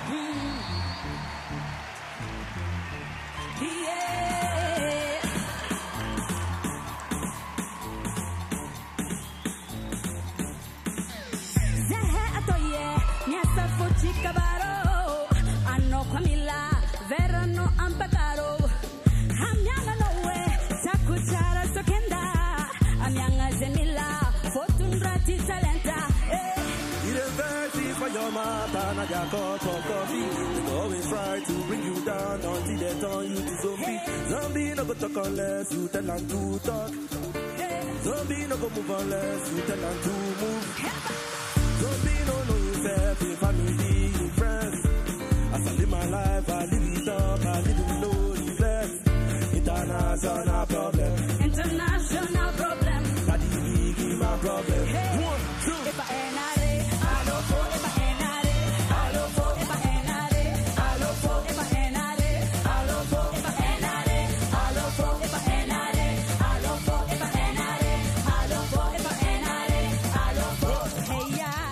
Always try to bring you down until they turn you to zombie. Zombie no go talk unless you tell them to talk. Zombie no go move unless you tell them to move. Zombie no know himself, in family, in friends. As I live my life, I live it up, I live it low, reflex. International problem. International problem. That is big, my problem. Hey. 1, 2. If I ain't at it, I don't fall. If I ain't at it, I don't fall. If I ain't at it, I don't fall. If I ain't at it, I don't fall. If I ain't at it, I don't fall. If I ain't at it, I don't fall. If I ain't at it, I don't fall. If I ain't at it, I don't fall. Hey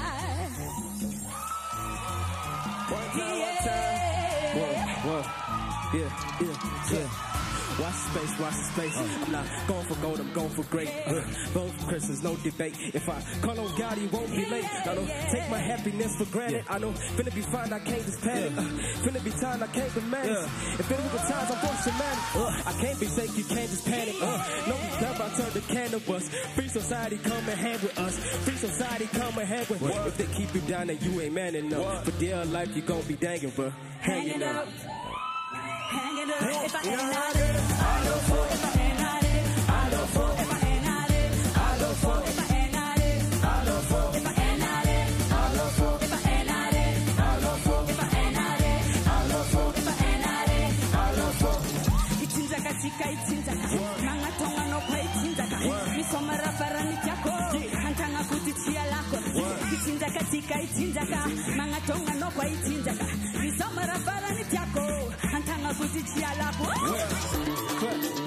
yeah. Watch the space. I'm not going for gold, I'm going for great. Vote for Christmas, no debate. If I call on God, he won't be late. I don't take my happiness for granted. I know, finna be fine, I can't just panic. Finna be time, I can't demand it. If it was times, I'm forced to manage. I can't be safe, you can't just panic. No, love, I turn the cannabis. Free society, come and hang with us. Free society, come and hang with us. If they keep you down, then you ain't man enough. For dear life, you gon' be dangin', bro. Hanging up. Hanging up. If I ain't at it, I don't fall. If I ain't at it, I don't fall. If I ain't at it, I don't fall. If I ain't at it, I don't fall. If I ain't at it, I don't fall. If I ain't at it, I don't fall. If I ain't at it, I don't fall. If I ain't at it, I don't fall. Itsinzaka tika itsinzaka. Manga tonga no kwa itsinzaka. Misomara farani chako. Antanga kuti chia lako. Itsinzaka tika itsinzaka. Manga tonga no kwa itsinzaka. Misomara farani chako. Antanga kuti chia lako.